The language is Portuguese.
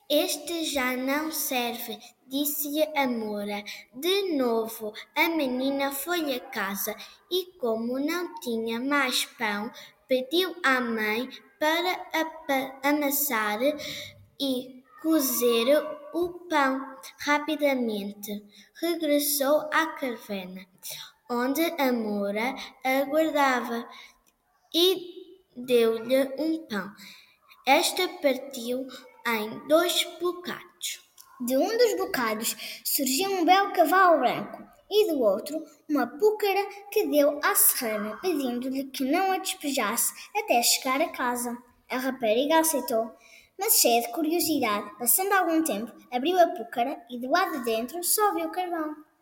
Este já não serve, disse-lhe a Moura. De novo a menina foi à casa e, como não tinha mais pão, pediu à mãe para amassar e cozer o pão rapidamente. Regressou à caverna, onde a Moura aguardava, e deu-lhe um pão. Esta partiu em 2 bocados. De um dos bocados surgiu um belo cavalo branco e do outro uma púcara que deu à serrana, pedindo-lhe que não a despejasse até chegar a casa. A rapariga aceitou, mas cheia de curiosidade, passando algum tempo, abriu a púcara e do lado de dentro só viu carvão.